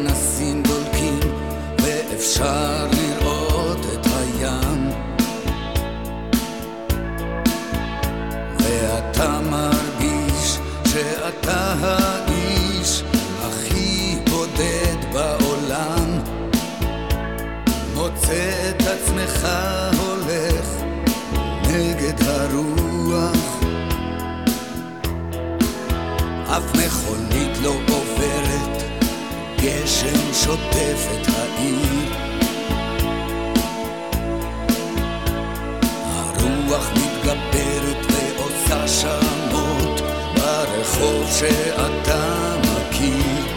פנסים דולקים ואפשר לראות את הים, ואתה מרגיש שאתה האיש הכי בודד בעולם, מוצא את עצמך הולך נגד הרוח, אף מכונית לא עוברת, גשם שוטף את העיר, הרוח מתגברת ועושה שמות ברחוב שאתה מכיר,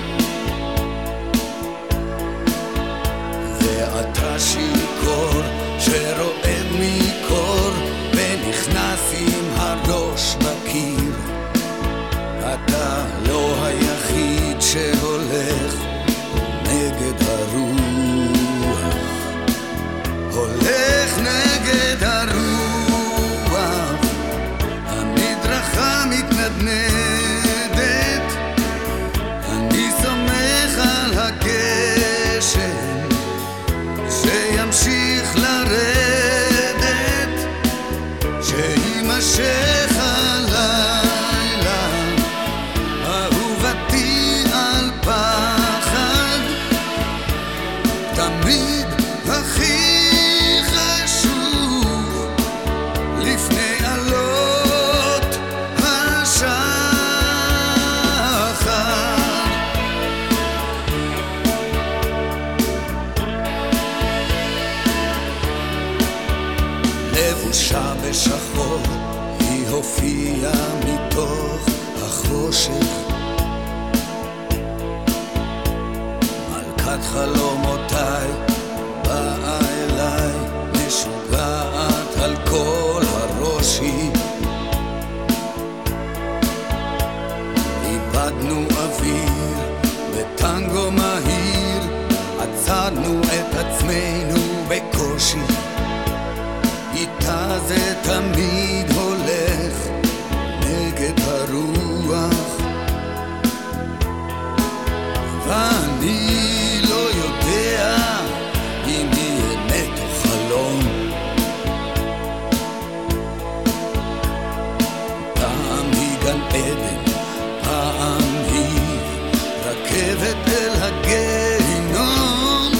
ואתה שיכור שרועד מקור ונכנס עם הראש בקיר, אתה לא היחיד שהולך נגד הרוח, הולך נגד הרוח, המדרכה מתנדנדת, אני סומך על הגשם שימשיך לרדת, שימשך הלילה, אהובתי על פחד, תמיד הכי חשוב לפני עלות השחר. לבושה בשחור, היא הופיעה מתוך החושך, מלכת חלומותיי באה אליי, משוגעת על כל הראש היא, איבדנו אוויר בטנגו מהיר, עצרנו את עצמנו בקושי, איתה זה תמיד הולך נגד הרוח, ואני לא יודע אם היא אמת או חלום, פעם היא גן עדן, פעם היא רכבת אל הגיהינום,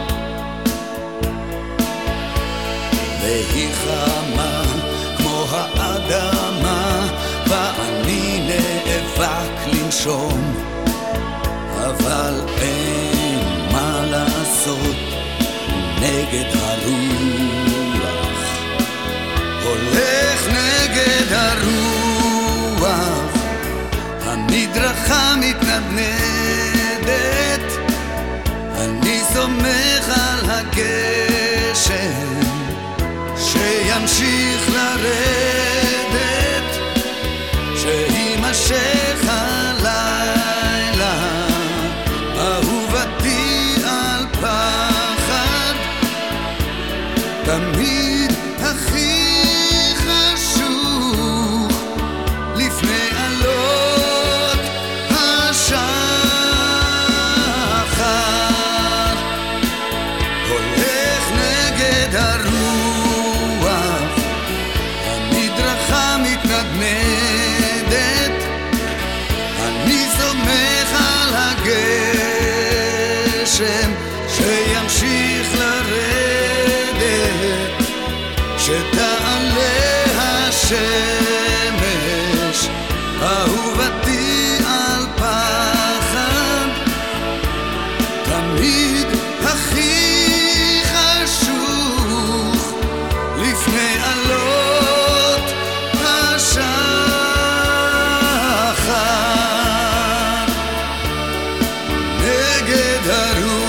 והיא חמה כמו האדמה ואני נאבק לנשום, אבל אין מה לעשות נגד הרוח, הולך נגד הרוח, המדרכה מתנדנדת, אני סומך על הגשם שימשיך לרדת, שימשך הלילה, אהובתי על פחד, תמיד הכי חשוב לפני עלות השחר, הולך נגד הרוח, המדרכה מתנדנדת, אני סומך על הגשם שימשיך לרדת, שתעלה השמש, אהובתי על פחד, תמיד הכי חשוב לפני עלות השחר, נגד הרוח.